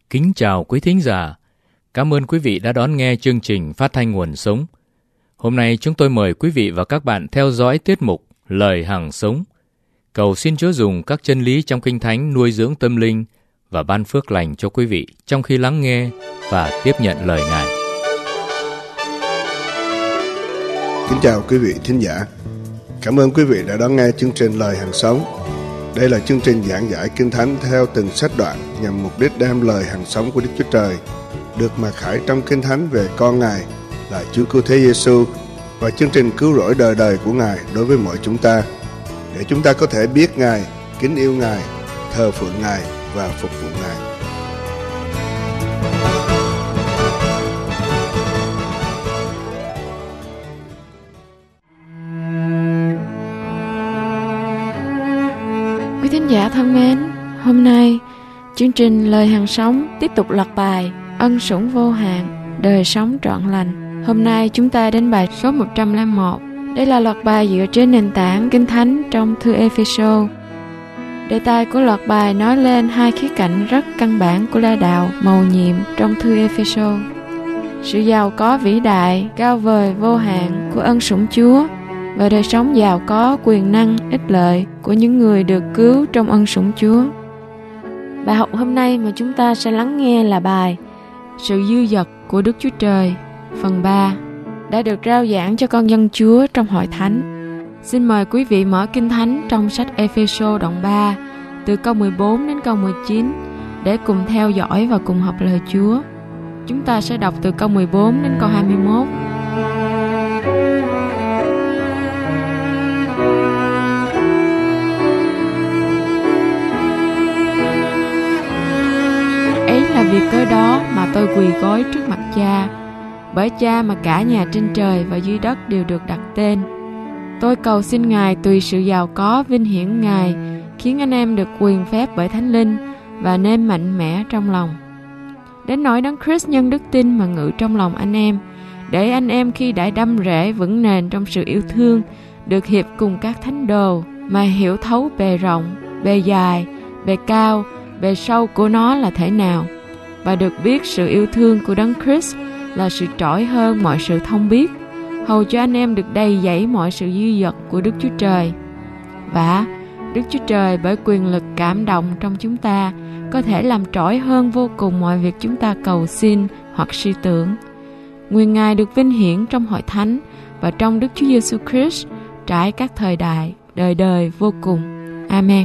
Kính chào quý thính giả. Cảm ơn quý vị đã đón nghe chương trình Phát thanh Nguồn Sống. Hôm nay chúng tôi mời quý vị và các bạn theo dõi tiết mục Lời Hằng Sống. Cầu xin Chúa dùng các chân lý trong Kinh Thánh nuôi dưỡng tâm linh và ban phước lành cho quý vị trong khi lắng nghe và tiếp nhận lời Ngài. Kính chào quý vị thính giả. Cảm ơn quý vị đã đón nghe chương trình Lời Hằng Sống. Đây là chương trình giảng giải Kinh Thánh theo từng sách đoạn nhằm mục đích đem lời hằng sống của Đức Chúa Trời được mặc khải trong Kinh Thánh về con Ngài là Chúa Cứu Thế Giêsu và chương trình cứu rỗi đời đời của Ngài đối với mọi chúng ta, để chúng ta có thể biết Ngài, kính yêu Ngài, thờ phượng Ngài và phục vụ Ngài. Quý thính giả thân mến, hôm nay chương trình Lời Hằng Sống tiếp tục loạt bài Ân Sủng Vô Hạn, Đời Sống Trọn Lành. Hôm nay chúng ta đến bài số 101. Đây là loạt bài dựa trên nền tảng Kinh Thánh trong thư Ê-phê-sô. Đề tài của loạt bài nói lên hai khía cạnh rất căn bản của la đạo mầu nhiệm trong thư Ê-phê-sô: sự giàu có vĩ đại, cao vời, vô hạn của ân sủng Chúa và đời sống giàu có, quyền năng, ích lợi của những người được cứu trong ân sủng Chúa. Bài học hôm nay mà chúng ta sẽ lắng nghe là bài Sự dư dật của Đức Chúa Trời, phần 3, đã được rao giảng cho con dân Chúa trong hội thánh. Xin mời quý vị mở Kinh Thánh trong sách Ê-phê-sô đoạn 3, từ câu 14 đến câu 19, để cùng theo dõi và cùng học lời Chúa. Chúng ta sẽ đọc từ câu 14 đến câu 21. Vì cớ đó mà tôi quỳ gối trước mặt Cha, bởi Cha mà cả nhà trên trời và dưới đất đều được đặt tên. Tôi cầu xin Ngài tùy sự giàu có vinh hiển Ngài, khiến anh em được quyền phép bởi Thánh Linh và nên mạnh mẽ trong lòng. Đến nỗi Đấng Christ nhân đức tin mà ngự trong lòng anh em, để anh em khi đã đâm rễ vững nền trong sự yêu thương, được hiệp cùng các thánh đồ mà hiểu thấu bề rộng, bề dài, bề cao, bề sâu của nó là thế nào, và được biết sự yêu thương của Đấng Christ là sự trỗi hơn mọi sự thông biết, hầu cho anh em được đầy dẫy mọi sự dư dật của Đức Chúa Trời. Và Đức Chúa Trời bởi quyền lực cảm động trong chúng ta có thể làm trỗi hơn vô cùng mọi việc chúng ta cầu xin hoặc suy tưởng. Nguyện Ngài được vinh hiển trong hội thánh và trong Đức Chúa Giêsu Christ trải các thời đại, đời đời vô cùng. Amen.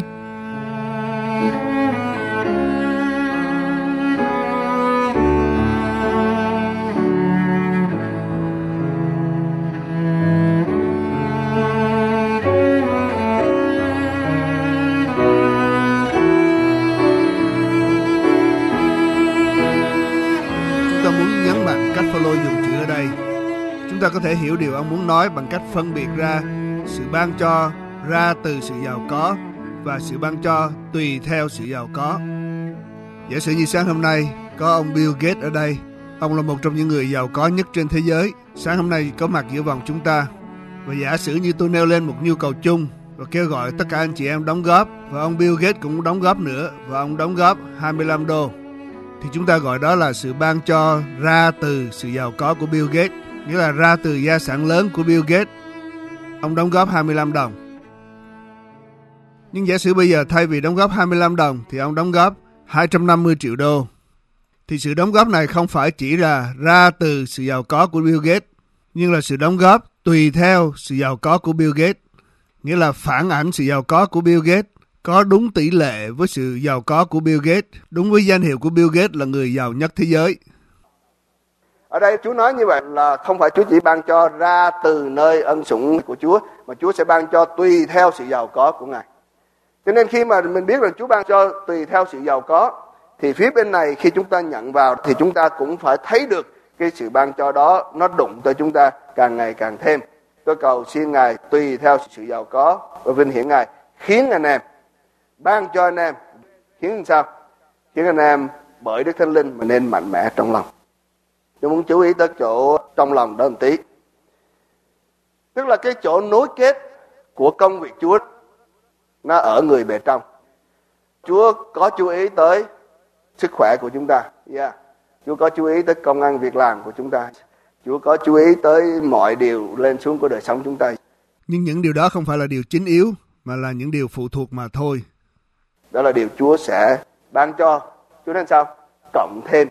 Chúng ta có thể hiểu điều ông muốn nói bằng cách phân biệt ra sự ban cho ra từ sự giàu có và sự ban cho tùy theo sự giàu có. Giả sử như sáng hôm nay có ông Bill Gates ở đây. Ông là một trong những người giàu có nhất trên thế giới. Sáng hôm nay có mặt giữa vòng chúng ta. Và giả sử như tôi nêu lên một nhu cầu chung và kêu gọi tất cả anh chị em đóng góp, và ông Bill Gates cũng đóng góp nữa, và ông đóng góp 25 đô, thì chúng ta gọi đó là sự ban cho ra từ sự giàu có của Bill Gates, nghĩa là ra từ gia sản lớn của Bill Gates. Ông đóng góp 25 đồng. Nhưng giả sử bây giờ thay vì đóng góp 25 đồng thì ông đóng góp 250 triệu đô. Thì sự đóng góp này không phải chỉ là ra từ sự giàu có của Bill Gates, nhưng là sự đóng góp tùy theo sự giàu có của Bill Gates, nghĩa là phản ảnh sự giàu có của Bill Gates, có đúng tỷ lệ với sự giàu có của Bill Gates, đúng với danh hiệu của Bill Gates là người giàu nhất thế giới. Ở đây Chúa nói như vậy là không phải Chúa chỉ ban cho ra từ nơi ân sủng của Chúa, mà Chúa sẽ ban cho tùy theo sự giàu có của Ngài. Cho nên khi mà mình biết rằng Chúa ban cho tùy theo sự giàu có, thì phía bên này khi chúng ta nhận vào thì chúng ta cũng phải thấy được cái sự ban cho đó nó đụng tới chúng ta càng ngày càng thêm. Tôi cầu xin Ngài tùy theo sự giàu có và vinh hiển Ngài, khiến anh em, ban cho anh em, khiến sao? Khiến anh em bởi Đức Thánh Linh mà nên mạnh mẽ trong lòng. Tôi muốn chú ý tới chỗ trong lòng đó một tí. Tức là cái chỗ nối kết của công việc Chúa nó ở người bề trong. Chúa có chú ý tới sức khỏe của chúng ta. Chúa có chú ý tới công ăn việc làm của chúng ta. Chúa có chú ý tới mọi điều lên xuống của đời sống chúng ta. Nhưng những điều đó không phải là điều chính yếu, mà là những điều phụ thuộc mà thôi. Đó là điều Chúa sẽ ban cho. Chúa nói sao? Cộng thêm.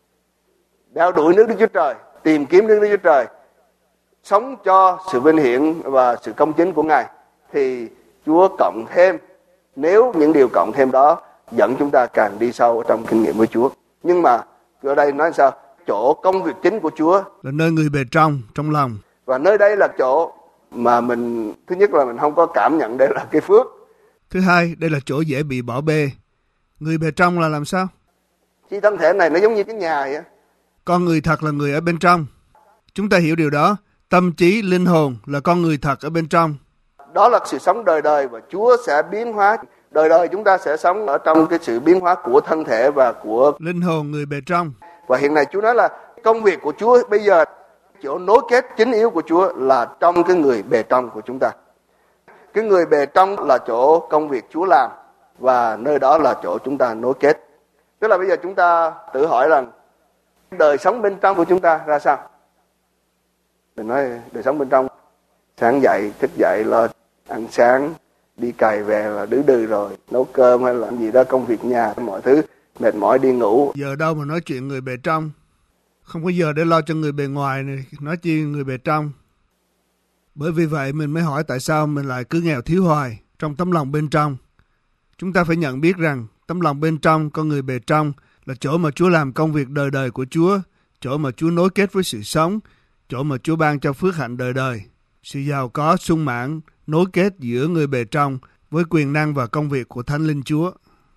Đeo đuổi nước Đức Chúa Trời, tìm kiếm nước Đức Chúa Trời, sống cho sự vinh hiển và sự công chính của Ngài, thì Chúa cộng thêm. Nếu những điều cộng thêm đó dẫn chúng ta càng đi sâu trong kinh nghiệm với Chúa. Nhưng mà ở đây nói sao? Chỗ công việc chính của Chúa là nơi người bề trong lòng. Và nơi đây là chỗ mà mình, thứ nhất là mình không có cảm nhận đây là cái phước. Thứ hai, đây là chỗ dễ bị bỏ bê. Người bề trong là làm sao? Chi thân thể này nó giống như cái nhà vậy. Con người thật là người ở bên trong. Chúng ta hiểu điều đó. Tâm trí, linh hồn là con người thật ở bên trong. Đó là sự sống đời đời, và Chúa sẽ biến hóa. Đời đời chúng ta sẽ sống ở trong cái sự biến hóa của thân thể và của linh hồn người bề trong. Và hiện nay Chúa nói là công việc của Chúa bây giờ, chỗ nối kết chính yếu của Chúa là trong cái người bề trong của chúng ta. Cái người bề trong là chỗ công việc Chúa làm, và nơi đó là chỗ chúng ta nối kết. Tức là bây giờ chúng ta tự hỏi rằng đời sống bên trong của chúng ta ra sao? Mình nói đời sống bên trong, sáng dậy, thức dậy, lo ăn sáng, đi cày về là đừ rồi, nấu cơm hay làm gì đó, công việc nhà, mọi thứ, mệt mỏi đi ngủ. Giờ đâu mà nói chuyện người bề trong. Không có giờ để lo cho người bề ngoài này, nói chi người bề trong. Bởi vì vậy mình mới hỏi tại sao mình lại cứ nghèo thiếu hoài trong tấm lòng bên trong. Chúng ta phải nhận biết rằng tấm lòng bên trong, con người bề trong là chỗ mà Chúa làm công việc đời đời của Chúa, chỗ mà Chúa nối kết với sự sống, chỗ mà Chúa ban cho phước hạnh đời đời. Sự giàu có, sung mãn, nối kết giữa người bề trong với quyền năng và công việc của Thánh Linh Chúa.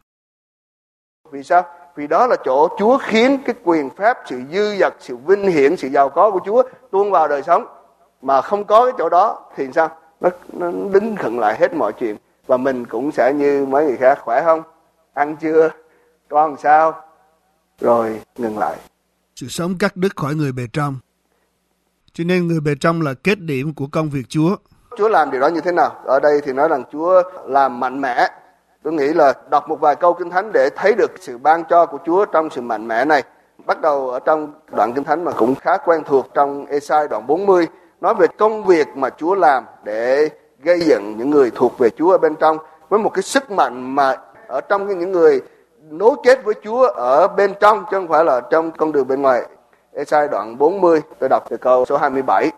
Vì sao? Vì đó là chỗ Chúa khiến cái quyền phép, sự dư dật, sự vinh hiển, sự giàu có của Chúa tuôn vào đời sống. Mà không có cái chỗ đó thì sao? Nó đứng khựng lại hết mọi chuyện. Và mình cũng sẽ như mấy người khác, khỏe không? Ăn chưa? Con sao? Rồi ngừng lại. Sự sống cắt đứt khỏi người bề trong. Cho nên người bề trong là kết điểm của công việc Chúa. Chúa làm điều đó như thế nào? Ở đây thì nói rằng Chúa làm mạnh mẽ. Tôi nghĩ là đọc một vài câu Kinh Thánh để thấy được sự ban cho của Chúa trong sự mạnh mẽ này. Bắt đầu ở trong đoạn Kinh Thánh mà cũng khá quen thuộc, trong Ê-sai đoạn 40, nói về công việc mà Chúa làm để gây dựng những người thuộc về Chúa ở bên trong, với một cái sức mạnh mà ở trong những người nối kết với Chúa ở bên trong, chứ không phải là trong con đường bên ngoài. Ê-sai đoạn 40, tôi đọc từ câu số 27.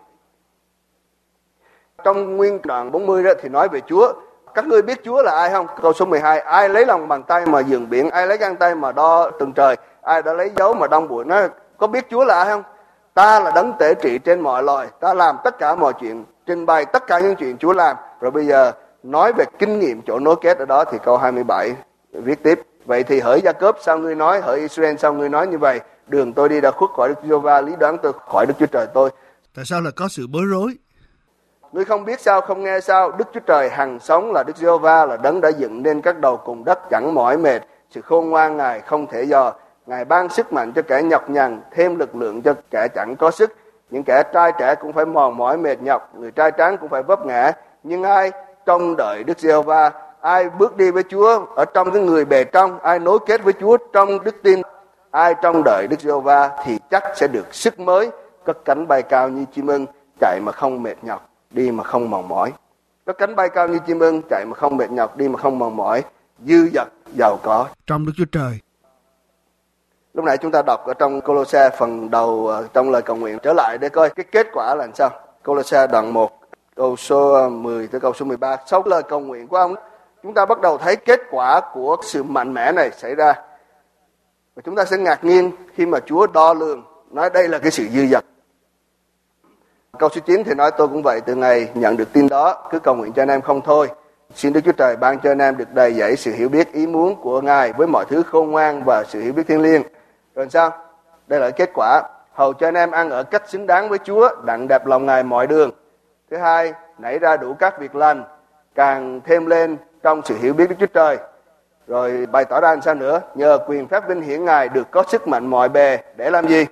Trong nguyên đoạn 40 đó thì nói về Chúa. Các ngươi biết Chúa là ai không? Câu số 12, ai lấy lòng bàn tay mà dường biển, ai lấy găng tay mà đo tầng trời, ai đã lấy dấu mà đong bụi. Nói có biết Chúa là ai không? Ta là đấng tể trị trên mọi loài, ta làm tất cả mọi chuyện, trình bày tất cả những chuyện Chúa làm. Rồi bây giờ nói về kinh nghiệm chỗ nối kết ở đó thì câu 27 viết tiếp. Vậy thì hỡi Gia-cốp sao ngươi nói, hỡi Israel sao ngươi nói như vậy? Đường tôi đi đã khuất khỏi Đức Giê-hô-va, lý đoán tôi khỏi Đức Chúa Trời tôi. Tại sao lại có sự bối rối? Ngươi không biết sao, không nghe sao? Đức Chúa Trời hằng sống là Đức Giê-hô-va, là đấng đã dựng nên các đầu cùng đất, chẳng mỏi mệt. Sự khôn ngoan Ngài không thể dò. Ngài ban sức mạnh cho kẻ nhọc nhằn, thêm lực lượng cho kẻ chẳng có sức. Những kẻ trai trẻ cũng phải mòn mỏi mệt nhọc, người trai tráng cũng phải vấp ngã. Nhưng ai trông đợi Đức Giê-hô-va, ai bước đi với Chúa ở trong cái người bề trong, ai nối kết với Chúa trong đức tin, ai trông đợi Đức Giê-hô-va thì chắc sẽ được sức mới, cất cánh bay cao như chim ưng, chạy mà không mệt nhọc, đi mà không mòn mỏi. Cất cánh bay cao như chim ưng, chạy mà không mệt nhọc, đi mà không mòn mỏi, dư dật, giàu có trong Đức Chúa Trời. Lúc nãy chúng ta đọc ở trong Cô-lô-se phần đầu trong lời cầu nguyện, trở lại để coi cái kết quả là làm sao. Cô-lô-se đoạn 1 câu số 10 tới câu số 13. Sau lời cầu nguyện của ông, chúng ta bắt đầu thấy kết quả của sự mạnh mẽ này xảy ra. Và chúng ta sẽ ngạc nhiên khi mà Chúa đo lường, nói đây là cái sự dư dật. Câu số 9 thì nói tôi cũng vậy, từ ngày nhận được tin đó, cứ cầu nguyện cho anh em không thôi. Xin Đức Chúa Trời ban cho anh em được đầy dẫy sự hiểu biết ý muốn của Ngài với mọi thứ khôn ngoan và sự hiểu biết thiêng liêng. Rồi sao? Đây là kết quả. Hầu cho anh em ăn ở cách xứng đáng với Chúa, đặng đẹp lòng Ngài mọi đường. Thứ hai, nảy ra đủ các việc lành, càng thêm lên trong sự hiểu biết Đức Chúa Trời. Rồi bày tỏ ra làm sao nữa? Nhờ quyền phép vinh hiển Ngài được có sức mạnh mọi bề. Để làm gì?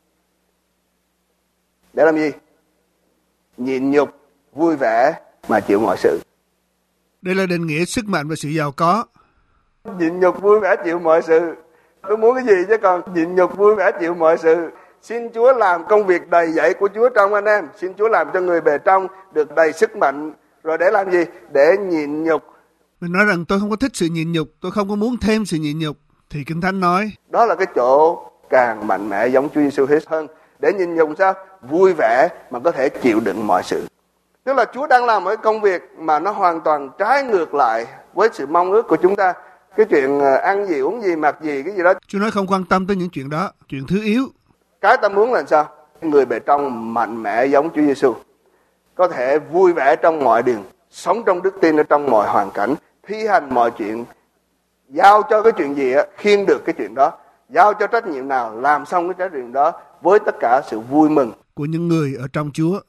Để làm gì? Nhịn nhục, vui vẻ mà chịu mọi sự. Đây là định nghĩa sức mạnh và sự giàu có. Nhịn nhục, vui vẻ, chịu mọi sự. Tôi muốn cái gì chứ còn nhịn nhục vui vẻ chịu mọi sự. Xin Chúa làm công việc đầy dẫy của Chúa trong anh em. Xin Chúa làm cho người bề trong được đầy sức mạnh. Rồi để làm gì? Để nhịn nhục. Mình nói rằng tôi không có thích sự nhịn nhục, tôi không có muốn thêm sự nhịn nhục. Thì Kinh Thánh nói đó là cái chỗ càng mạnh mẽ giống Chúa Giêsu Christ hơn. Để nhịn nhục sao? Vui vẻ mà có thể chịu đựng mọi sự. Tức là Chúa đang làm một công việc mà nó hoàn toàn trái ngược lại với sự mong ước của chúng ta. Cái chuyện ăn gì, uống gì, mặc gì, cái gì đó. Chúa nói không quan tâm tới những chuyện đó, chuyện thứ yếu. Cái ta muốn là sao? Người bề trong mạnh mẽ giống Chúa Giêsu, có thể vui vẻ trong mọi điều, sống trong đức tin ở trong mọi hoàn cảnh, thi hành mọi chuyện, giao cho cái chuyện gì khiêng được cái chuyện đó, giao cho trách nhiệm nào làm xong cái trách nhiệm đó với tất cả sự vui mừng của những người ở trong Chúa.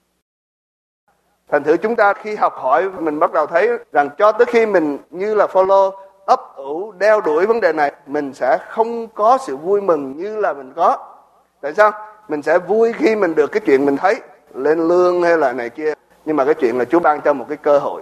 Thành thử chúng ta khi học hỏi mình bắt đầu thấy rằng cho tới khi mình như là Phaolô ấp ủ đeo đuổi vấn đề này, mình sẽ không có sự vui mừng như là mình có. Tại sao? Mình sẽ vui khi mình được cái chuyện mình thấy, lên lương hay là này kia. Nhưng mà cái chuyện là Chúa ban cho một cái cơ hội.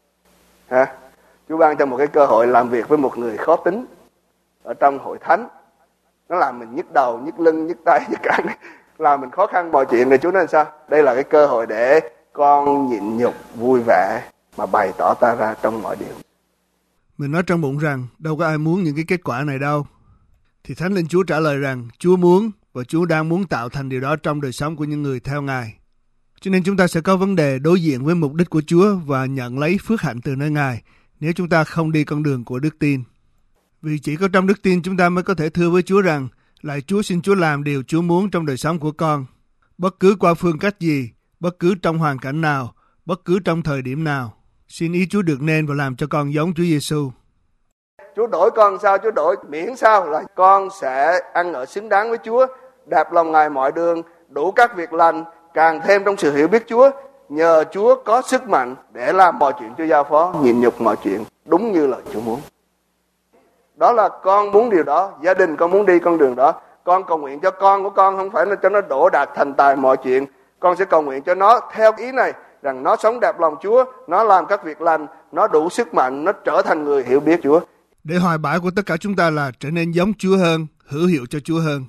Chúa ban cho một cái cơ hội làm việc với một người khó tính ở trong hội thánh. Nó làm mình nhức đầu, nhức lưng, nhức tay, nhức cẳng, làm mình khó khăn mọi chuyện. Thì Chúa nói sao? Đây là cái cơ hội để con nhịn nhục vui vẻ mà bày tỏ ta ra trong mọi điều. Mình nói trong bụng rằng đâu có ai muốn những cái kết quả này đâu. Thì Thánh Linh Chúa trả lời rằng Chúa muốn và Chúa đang muốn tạo thành điều đó trong đời sống của những người theo Ngài. Cho nên chúng ta sẽ có vấn đề đối diện với mục đích của Chúa và nhận lấy phước hạnh từ nơi Ngài nếu chúng ta không đi con đường của đức tin. Vì chỉ có trong đức tin chúng ta mới có thể thưa với Chúa rằng lạy Chúa, xin Chúa làm điều Chúa muốn trong đời sống của con. Bất cứ qua phương cách gì, bất cứ trong hoàn cảnh nào, bất cứ trong thời điểm nào. Xin ý Chúa được nên và làm cho con giống Chúa Giêsu. Chúa đổi con sao? Chúa đổi miễn sao là con sẽ ăn ở xứng đáng với Chúa, đạp lòng Ngài mọi đường, đủ các việc lành, càng thêm trong sự hiểu biết Chúa. Nhờ Chúa có sức mạnh để làm mọi chuyện Chúa giao phó, nhịn nhục mọi chuyện đúng như lời Chúa muốn. Đó là con muốn điều đó, gia đình con muốn đi con đường đó. Con cầu nguyện cho con của con không phải là cho nó đỗ đạt thành tài mọi chuyện. Con sẽ cầu nguyện cho nó theo ý này, rằng nó sống đẹp lòng Chúa, nó làm các việc lành, nó đủ sức mạnh, nó trở thành người hiểu biết Chúa. Để hoài bão của tất cả chúng ta là trở nên giống Chúa hơn, hữu hiệu cho Chúa hơn.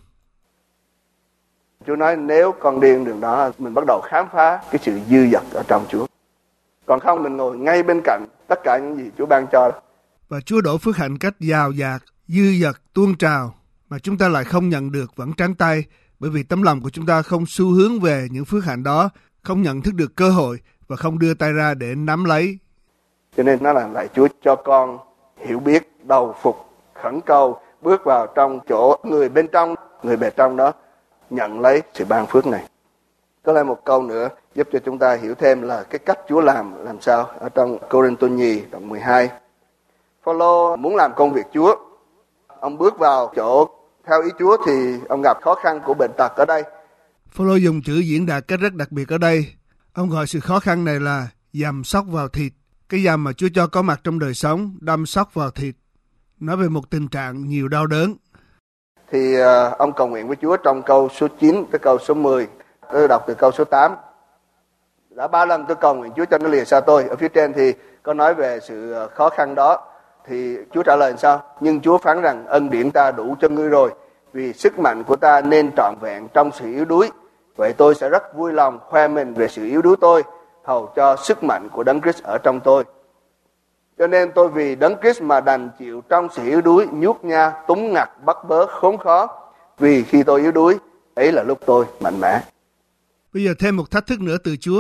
Chúa nói nếu con đi đường đó, mình bắt đầu khám phá cái sự dư dật ở trong Chúa. Còn không mình ngồi ngay bên cạnh tất cả những gì Chúa ban cho. Và Chúa đổ phước hạnh cách giàu dạt, dư dật, tuôn trào, mà chúng ta lại không nhận được vẫn trắng tay, bởi vì tấm lòng của chúng ta không xu hướng về những phước hạnh đó, không nhận thức được cơ hội và không đưa tay ra để nắm lấy. Cho nên nó là lạy Chúa cho con hiểu biết, đầu phục, khẩn cầu, bước vào trong chỗ người bên trong, người bề trong đó, nhận lấy sự ban phước này. Có lại một câu nữa giúp cho chúng ta hiểu thêm là cái cách Chúa làm sao. Ở trong Cô-rinh-tô nhì đoạn 12, Phaolô muốn làm công việc Chúa. Ông bước vào chỗ theo ý Chúa thì ông gặp khó khăn của bệnh tật ở đây. Phaolô dùng chữ diễn đạt cách rất đặc biệt ở đây. Ông gọi sự khó khăn này là dầm sóc vào thịt. Cái dầm mà Chúa cho có mặt trong đời sống, đâm sóc vào thịt. Nói về một tình trạng nhiều đau đớn. Thì ông cầu nguyện với Chúa trong câu số 9 tới câu số 10. Tôi đọc từ câu số 8. Đã 3 lần tôi cầu nguyện Chúa cho nó lìa xa tôi. Ở phía trên thì có nói về sự khó khăn đó. Thì Chúa trả lời sao? Nhưng Chúa phán rằng ân điển ta đủ cho ngươi rồi, vì sức mạnh của ta nên trọn vẹn trong sự yếu đuối. Vậy tôi sẽ rất vui lòng khoe mình về sự yếu đuối tôi, hầu cho sức mạnh của Đấng Christ ở trong tôi. Cho nên tôi vì Đấng Christ mà đành chịu trong sự yếu đuối, nhút nha, túng ngặt, bắt bớ, khốn khó. Vì khi tôi yếu đuối, ấy là lúc tôi mạnh mẽ. Bây giờ thêm một thách thức nữa từ Chúa.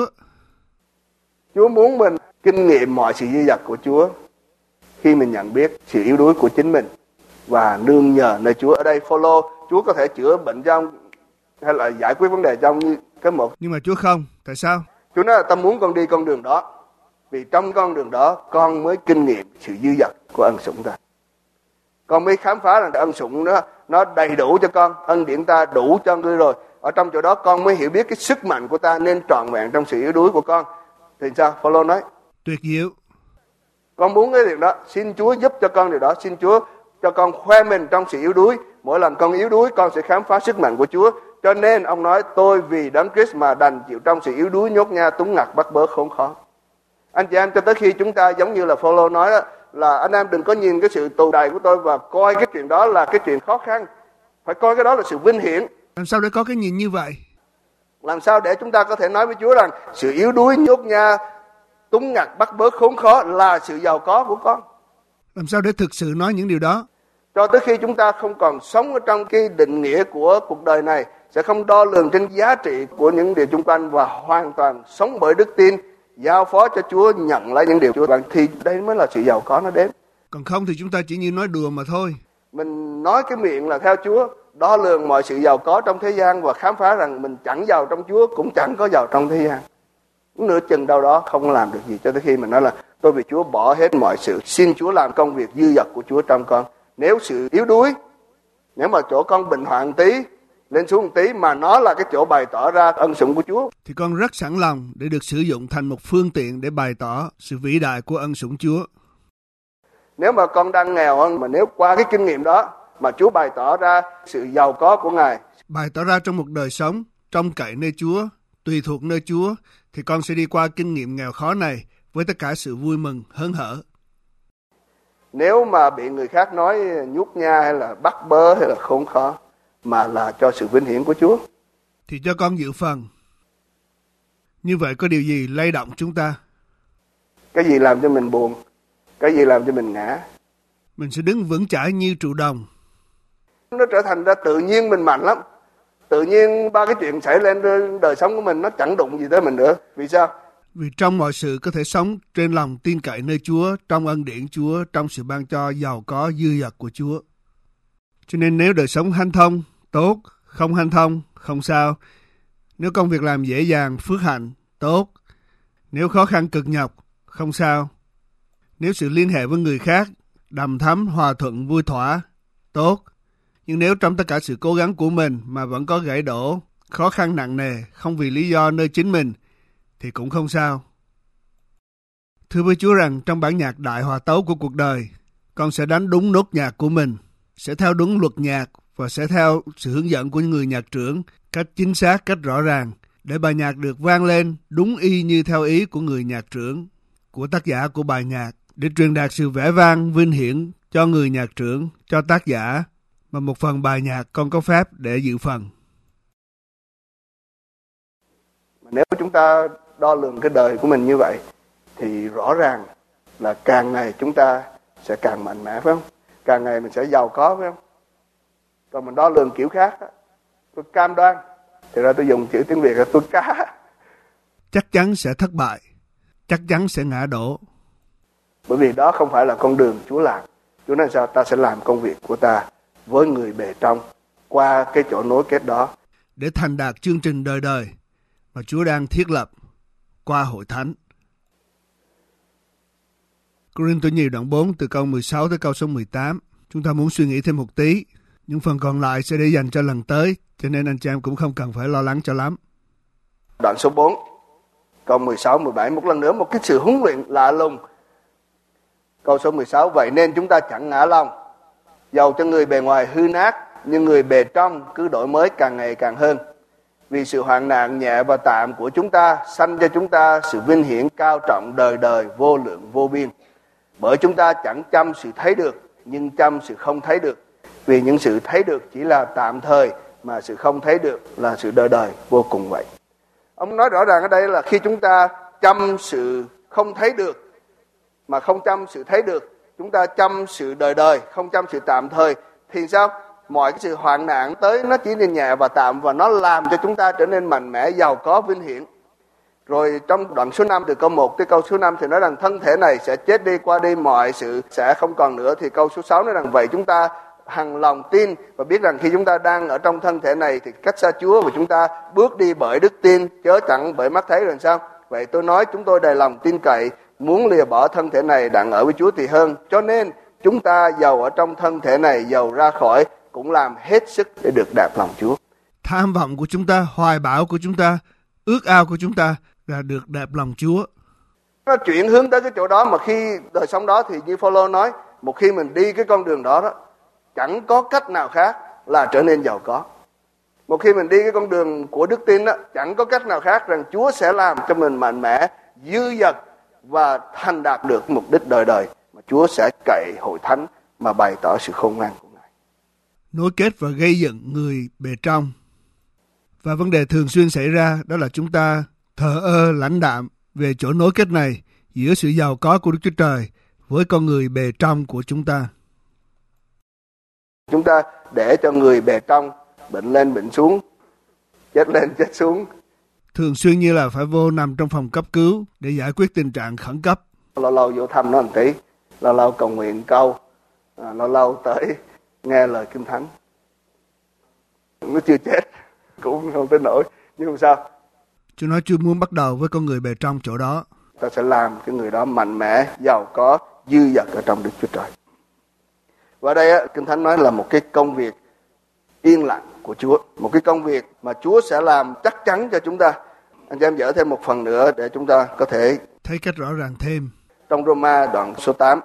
Chúa muốn mình kinh nghiệm mọi sự dư dật của Chúa khi mình nhận biết sự yếu đuối của chính mình và nương nhờ nơi Chúa. Ở đây Phaolô, Chúa có thể chữa bệnh cho ông hay là giải quyết vấn đề cho ông như cái một. Nhưng mà Chúa không. Tại sao? Chúa nói là ta muốn con đi con đường đó. Vì trong con đường đó con mới kinh nghiệm sự dư dật của ân sủng ta. Con mới khám phá rằng ân sủng đó nó đầy đủ cho con. Ân điển ta đủ cho ngươi rồi. Ở trong chỗ đó con mới hiểu biết cái sức mạnh của ta nên trọn vẹn trong sự yếu đuối của con. Thì sao? Phaolô nói tuyệt diệu. Con muốn cái điều đó. Xin Chúa giúp cho con điều đó. Xin Chúa cho con khoe mình trong sự yếu đuối. Mỗi lần con yếu đuối con sẽ khám phá sức mạnh của Chúa. Cho nên ông nói tôi vì Đấng Christ mà đành chịu trong sự yếu đuối, nhốt nha, túng ngặt, bắt bớ, khốn khó. Anh chị em, cho tới khi chúng ta giống như là Phaolô nói đó, là anh em đừng có nhìn cái sự tù đầy của tôi và coi cái chuyện đó là cái chuyện khó khăn. Phải coi cái đó là sự vinh hiển. Làm sao để có cái nhìn như vậy? Làm sao để chúng ta có thể nói với Chúa rằng sự yếu đuối, nhút nhát, túng ngặt, bắt bớ, khốn khó là sự giàu có của con. Làm sao để thực sự nói những điều đó? Cho tới khi chúng ta không còn sống ở trong cái định nghĩa của cuộc đời này, sẽ không đo lường trên giá trị của những điều xung quanh và hoàn toàn sống bởi đức tin, giao phó cho Chúa, nhận lấy những điều Chúa ban, thì đây mới là sự giàu có nó đến. Còn không thì chúng ta chỉ như nói đùa mà thôi. Mình nói cái miệng là theo Chúa, đo lường mọi sự giàu có trong thế gian và khám phá rằng mình chẳng giàu trong Chúa cũng chẳng có giàu trong thế gian. Nửa chừng đâu đó không làm được gì cho tới khi mình nói là tôi vì Chúa bỏ hết mọi sự, xin Chúa làm công việc dư dật của Chúa trong con. Nếu sự yếu đuối, nếu mà chỗ con bệnh hoạn tí, lên xuống một tí mà nó là cái chỗ bày tỏ ra ân sủng của Chúa, thì con rất sẵn lòng để được sử dụng thành một phương tiện để bày tỏ sự vĩ đại của ân sủng Chúa. Nếu mà con đang nghèo hơn, mà nếu qua cái kinh nghiệm đó mà Chúa bày tỏ ra sự giàu có của Ngài, bày tỏ ra trong một đời sống trông cậy nơi Chúa, tùy thuộc nơi Chúa, thì con sẽ đi qua kinh nghiệm nghèo khó này với tất cả sự vui mừng, hớn hở. Nếu mà bị người khác nói nhút nha hay là bắt bớ hay là khốn khó, mà là cho sự vinh hiển của Chúa, thì cho con dự phần. Như vậy có điều gì lay động chúng ta? Cái gì làm cho mình buồn? Cái gì làm cho mình ngã? Mình sẽ đứng vững chãi như trụ đồng. Nó trở thành ra tự nhiên mình mạnh lắm. Tự nhiên ba cái chuyện xảy lên đời sống của mình nó chẳng đụng gì tới mình nữa. Vì sao? Vì trong mọi sự có thể sống trên lòng tin cậy nơi Chúa, trong ân điển Chúa, trong sự ban cho giàu có dư dật của Chúa. Cho nên nếu đời sống hanh thông, tốt, không hanh thông, không sao. Nếu công việc làm dễ dàng, phước hạnh, tốt. Nếu khó khăn cực nhọc, không sao. Nếu sự liên hệ với người khác, đầm thắm, hòa thuận, vui thỏa, tốt. Nhưng nếu trong tất cả sự cố gắng của mình mà vẫn có gãy đổ, khó khăn nặng nề, không vì lý do nơi chính mình, thì cũng không sao. Thưa với Chúa rằng trong bản nhạc đại hòa tấu của cuộc đời, con sẽ đánh đúng nốt nhạc của mình, sẽ theo đúng luật nhạc và sẽ theo sự hướng dẫn của người nhạc trưởng, cách chính xác, cách rõ ràng, để bài nhạc được vang lên đúng y như theo ý của người nhạc trưởng, của tác giả của bài nhạc, để truyền đạt sự vẻ vang, vinh hiển cho người nhạc trưởng, cho tác giả, mà một phần bài nhạc con có phép để dự phần. Nếu chúng ta đo lường cái đời của mình như vậy, thì rõ ràng là càng ngày chúng ta sẽ càng mạnh mẽ, phải không? Càng ngày mình sẽ giàu có, phải không? Còn mình đo lường kiểu khác, tôi cam đoan, thì ra tôi dùng chữ tiếng Việt là tôi cá. Chắc chắn sẽ thất bại, chắc chắn sẽ ngã đổ. Bởi vì đó không phải là con đường Chúa làm. Chúa nói sao? Ta sẽ làm công việc của ta với người bề trong, qua cái chỗ nối kết đó, để thành đạt chương trình đời đời mà Chúa đang thiết lập qua hội thánh. Cô-rinh-tô nhiều đoạn 4 từ câu 16 tới câu số 18. Chúng ta muốn suy nghĩ thêm một tí, nhưng phần còn lại sẽ để dành cho lần tới, cho nên anh chị em cũng không cần phải lo lắng cho lắm. Đoạn số 4, câu 16, 17, một lần nữa một cái sự huấn luyện lạ lùng. Câu số 16, vậy nên chúng ta chẳng ngã lòng, dầu cho người bề ngoài hư nát, nhưng người bề trong cứ đổi mới càng ngày càng hơn. Vì sự hoạn nạn nhẹ và tạm của chúng ta sanh cho chúng ta sự vinh hiển cao trọng đời đời vô lượng vô biên. Bởi chúng ta chẳng chăm sự thấy được, nhưng chăm sự không thấy được. Vì những sự thấy được chỉ là tạm thời, mà sự không thấy được là sự đời đời vô cùng vậy. Ông nói rõ ràng ở đây là khi chúng ta chăm sự không thấy được, mà không chăm sự thấy được, chúng ta chăm sự đời đời, không chăm sự tạm thời, thì sao? Mọi cái sự hoạn nạn tới nó chỉ nên nhẹ và tạm, và nó làm cho chúng ta trở nên mạnh mẽ, giàu có, vinh hiển. Rồi trong đoạn số 5 từ câu 1 tới câu số 5 thì nói rằng thân thể này sẽ chết đi, qua đi, mọi sự sẽ không còn nữa. Thì câu số 6 nói rằng vậy chúng ta hằng lòng tin và biết rằng khi chúng ta đang ở trong thân thể này thì cách xa Chúa, và chúng ta bước đi bởi đức tin chớ chẳng bởi mắt thấy. Rồi sao? Vậy tôi nói chúng tôi đầy lòng tin cậy, muốn lìa bỏ thân thể này đặng ở với Chúa thì hơn. Cho nên chúng ta giàu ở trong thân thể này, giàu ra khỏi, cũng làm hết sức để được đẹp lòng Chúa. Tham vọng của chúng ta, hoài bão của chúng ta, ước ao của chúng ta là được đẹp lòng Chúa. Nó chuyển hướng tới cái chỗ đó, mà khi đời sống đó thì như Phaolô nói, một khi mình đi cái con đường đó, chẳng có cách nào khác là trở nên giàu có. Một khi mình đi cái con đường của đức tin đó, chẳng có cách nào khác rằng Chúa sẽ làm cho mình mạnh mẽ, dư dật và thành đạt được mục đích đời đời mà Chúa sẽ cậy hội thánh mà bày tỏ sự khôn ngoan của Ngài. Nối kết và gây dựng người bề trong. Và vấn đề thường xuyên xảy ra đó là chúng ta thờ ơ lãnh đạm về chỗ nối kết này giữa sự giàu có của Đức Chúa Trời với con người bề trong của chúng ta. Chúng ta để cho người bề trong bệnh lên bệnh xuống, chết lên chết xuống. Thường xuyên như là phải vô nằm trong phòng cấp cứu để giải quyết tình trạng khẩn cấp. Lâu lâu vô thăm nó một tí, lâu lâu cầu nguyện câu, lâu lâu tới nghe lời Kinh Thánh. Nó chưa chết, cũng không tới nổi, nhưng không sao. Chúa nói Chúa muốn bắt đầu với con người bề trong chỗ đó. Ta sẽ làm cái người đó mạnh mẽ, giàu có, dư dật ở trong Đức Chúa Trời. Và đây Kinh Thánh nói là một cái công việc yên lặng của Chúa. Một cái công việc mà Chúa sẽ làm chắc chắn cho chúng ta. Anh chị em dở thêm một phần nữa để chúng ta có thể thấy cách rõ ràng thêm. Trong Roma đoạn số 8.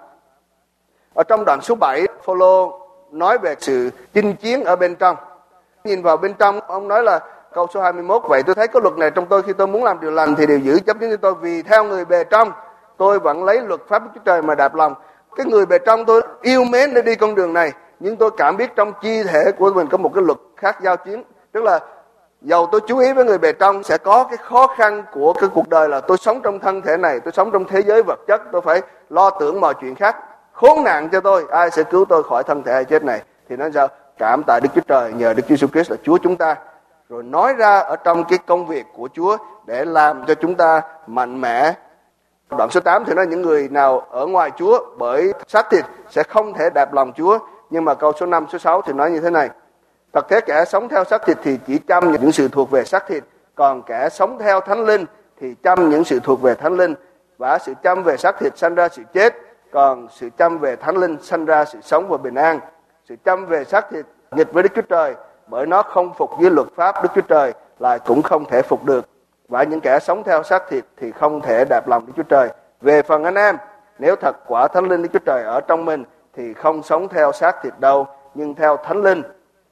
Ở trong đoạn số 7, Phôlô nói về sự chinh chiến ở bên trong. Nhìn vào bên trong, ông nói là câu số 21, vậy tôi thấy có luật này trong tôi, khi tôi muốn làm điều lành thì điều dữ chấp chứng cho tôi, vì theo người bề trong tôi vẫn lấy luật pháp Đức Chúa Trời mà đạp lòng. Cái người bề trong tôi yêu mến để đi con đường này, nhưng tôi cảm biết trong chi thể của mình có một cái luật khác giao chiến. Tức là dầu tôi chú ý với người bề trong, sẽ có cái khó khăn của cái cuộc đời là tôi sống trong thân thể này, tôi sống trong thế giới vật chất, tôi phải lo tưởng mọi chuyện khác. Khốn nạn cho tôi, ai sẽ cứu tôi khỏi thân thể hay chết này? Thì nói sao? Cảm tạ Đức Chúa Trời, nhờ Đức Chúa Jesus Christ là Chúa chúng ta. Rồi nói ra ở trong cái công việc của Chúa để làm cho chúng ta mạnh mẽ. Đoạn số 8 thì nói những người nào ở ngoài Chúa bởi xác thịt sẽ không thể đạp lòng Chúa. Nhưng mà câu số 5, số 6 thì nói như thế này. Thật thế kẻ sống theo xác thịt thì chỉ chăm những sự thuộc về xác thịt, còn kẻ sống theo Thánh Linh thì chăm những sự thuộc về Thánh Linh. Và sự chăm về xác thịt sanh ra sự chết, còn sự chăm về Thánh Linh sanh ra sự sống và bình an. Sự chăm về xác thịt nghịch với Đức Chúa Trời, bởi nó không phục với luật pháp Đức Chúa Trời, lại cũng không thể phục được. Và những kẻ sống theo xác thịt thì không thể đạp lòng Đức Chúa Trời. Về phần anh em, nếu thật quả Thánh Linh Đức Chúa Trời ở trong mình thì không sống theo xác thịt đâu, nhưng theo Thánh Linh.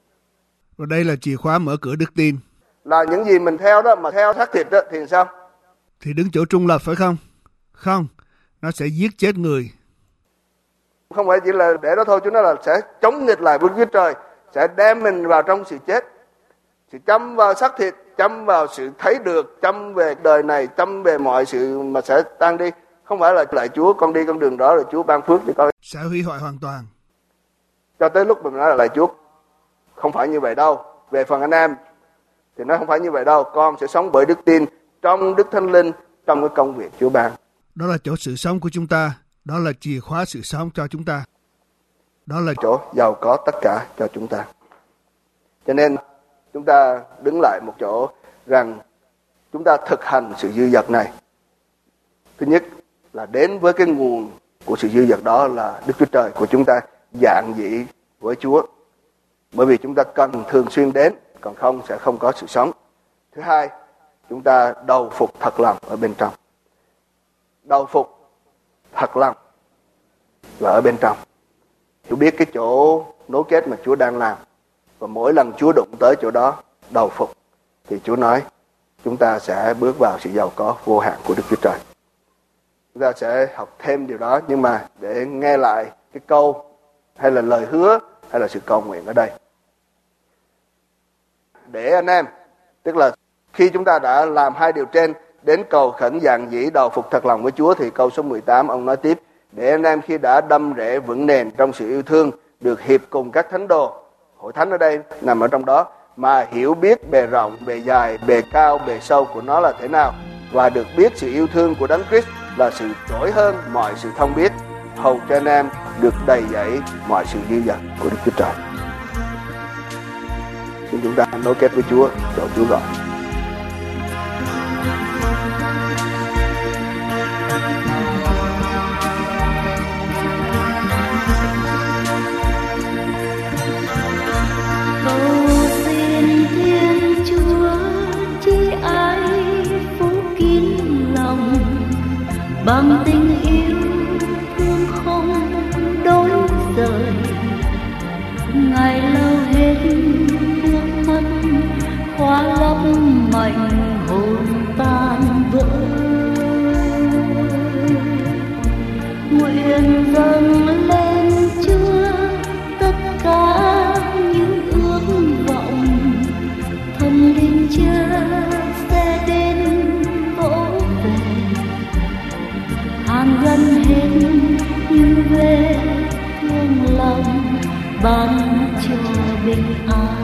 Và đây là chìa khóa mở cửa đức tin. Là những gì mình theo đó, mà theo xác thịt đó thì sao? Thì đứng chỗ trung lập phải không? Không, nó sẽ giết chết người. Không phải chỉ là để đó thôi, chúng nó là sẽ chống nghịch lại với Đức Chúa Trời, sẽ đem mình vào trong sự chết. Sự chăm vào xác thịt, chăm vào sự thấy được, chăm về đời này, chăm về mọi sự mà sẽ tan đi. Không phải là lại Chúa, con đi con đường đó rồi Chúa ban phước cho con. Sẽ hủy hoại hoàn toàn. Cho tới lúc mình nói là lại Chúa, không phải như vậy đâu. Về phần anh em thì nó không phải như vậy đâu. Con sẽ sống bởi đức tin trong Đức Thánh Linh, trong cái công việc Chúa ban. Đó là chỗ sự sống của chúng ta. Đó là chìa khóa sự sống cho chúng ta. Đó là chỗ giàu có tất cả cho chúng ta. Cho nên chúng ta đứng lại một chỗ rằng chúng ta thực hành sự dư dật này. Thứ nhất là đến với cái nguồn của sự dư dật đó là Đức Chúa Trời của chúng ta, dạng dĩ với Chúa. Bởi vì chúng ta cần thường xuyên đến, còn không sẽ không có sự sống. Thứ hai, chúng ta đầu phục thật lòng ở bên trong. Đầu phục thật lòng là ở bên trong. Hiểu biết cái chỗ nối kết mà Chúa đang làm. Và mỗi lần Chúa đụng tới chỗ đó, đầu phục, thì Chúa nói chúng ta sẽ bước vào sự giàu có vô hạn của Đức Chúa Trời. Chúng ta sẽ học thêm điều đó, nhưng mà để nghe lại cái câu hay là lời hứa hay là sự cầu nguyện ở đây. Để anh em, tức là khi chúng ta đã làm hai điều trên, đến cầu khẩn dạng dĩ đầu phục thật lòng với Chúa, thì câu số 18 ông nói tiếp, để anh em khi đã đâm rễ vững nền trong sự yêu thương, được hiệp cùng các thánh đồ, hội thánh ở đây nằm ở trong đó, mà hiểu biết bề rộng, bề dài, bề cao, bề sâu của nó là thế nào, và được biết sự yêu thương của Đấng Christ là sự trỗi hơn mọi sự thông biết, hầu cho anh em được đầy dẫy mọi sự dư dật của Đức Chúa Trời. Xin chúng ta nối kết với Chúa, cho Chúa gọi. Bằng tình yêu thương không đổi rời, ngày lâu hết nước mắt khóa lấp mảnh hồn tan vỡ. Nguyện dâng ban cho bình an.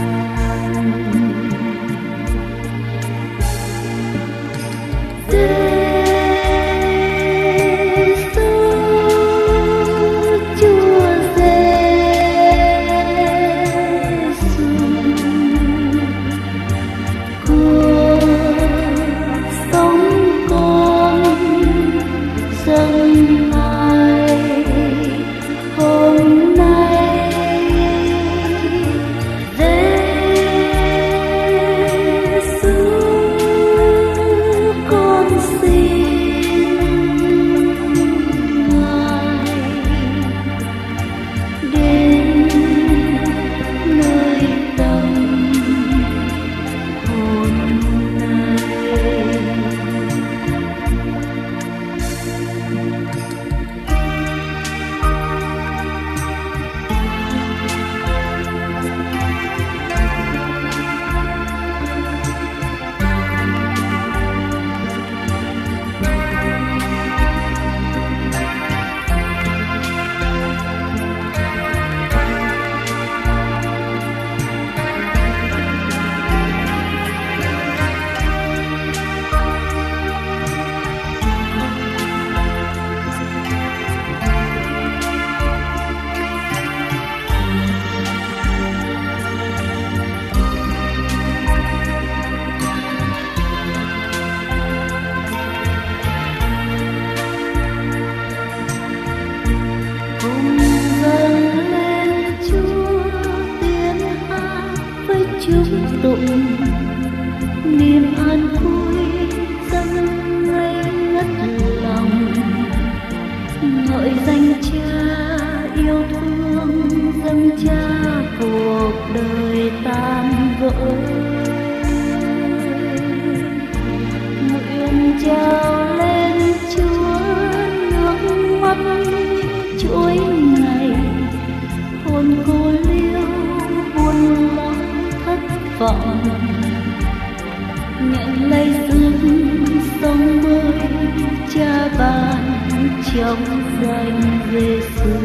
Nhận lấy ước sống mới Cha ban trong danh Giêsu.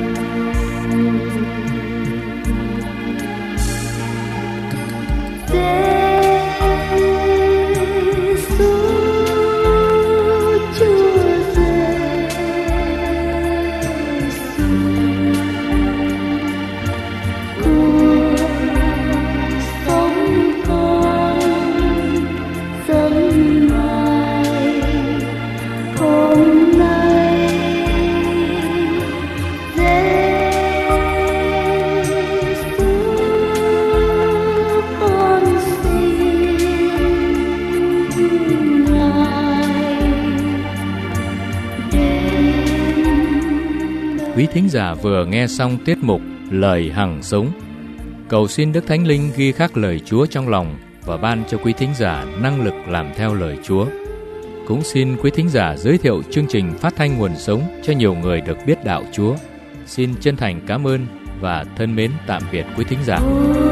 Quý thính giả vừa nghe xong tiết mục Lời Hằng Sống. Cầu xin Đức Thánh Linh ghi khắc lời Chúa trong lòng và ban cho quý thính giả năng lực làm theo lời Chúa. Cũng xin quý thính giả giới thiệu chương trình phát thanh Nguồn Sống cho nhiều người được biết đạo Chúa. Xin chân thành cảm ơn và thân mến tạm biệt quý thính giả.